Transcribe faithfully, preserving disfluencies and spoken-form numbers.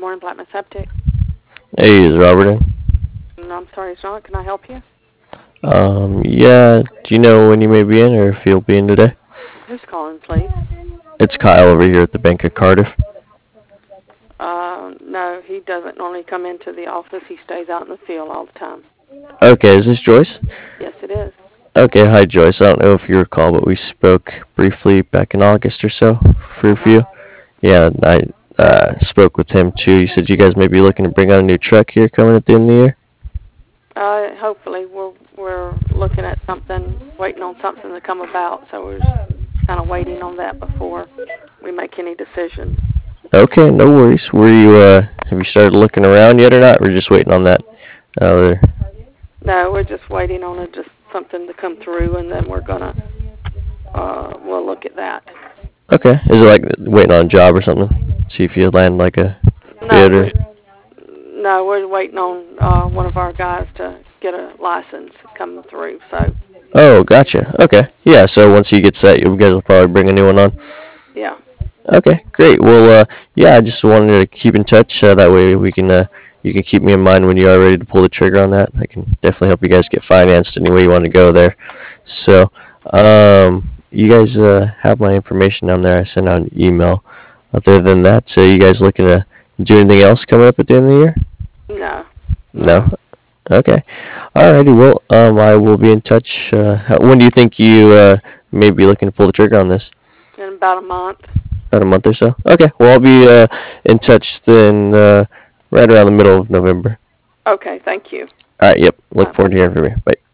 Warren Blackman Septic. Hey, is Robert in? No, I'm sorry, it's not. Can I help you? Um, yeah. Do you know when you may be in, or if you'll be in today? Who's calling, please? It's Kyle over here at the Bank of Cardiff. Uh, no, he doesn't normally come into the office. He stays out in the field all the time. Okay, is this Joyce? Yes, it is. Okay, hi Joyce. I don't know if you recall, but we spoke briefly back in August or so for a Uh-huh. few. Yeah, and I uh, spoke with him too. You said you guys may be looking to bring on a new truck here coming at the end of the year. Uh, hopefully, we're we're looking at something, waiting on something to come about. So we're kind of waiting on that before we make any decisions. Okay, no worries. Were you uh, have you started looking around yet or not? We're just waiting on that. Uh, No, we're just waiting on it, just something to come through, and then we're gonna uh, we'll look at that. okay, is it like waiting on a job or something? See if you land like a No, bid or. we're no, we're waiting on uh, one of our guys to get a license coming through. So Oh, gotcha. Okay, yeah. So once he gets that, you guys will probably bring a new one on. yeah, Okay, great. Well, uh, yeah, I just wanted to keep in touch. Uh, that way we can, uh, you can keep me in mind when you are ready to pull the trigger on that. I can definitely help you guys get financed any way you want to go there. So, um, you guys uh, have my information down there. I sent out an email. Other than that, so you guys looking to do anything else coming up at the end of the year? no, No. no, Okay. Alrighty. Well, um, I will be in touch. Uh, how- when do you think you uh, may be looking to pull the trigger on this? in about a month. About a month or so. Okay. Well, I'll be uh, in touch then, uh, right around the middle of November. Okay, thank you. All right. Yep. Look Bye. forward to hearing from you. Bye.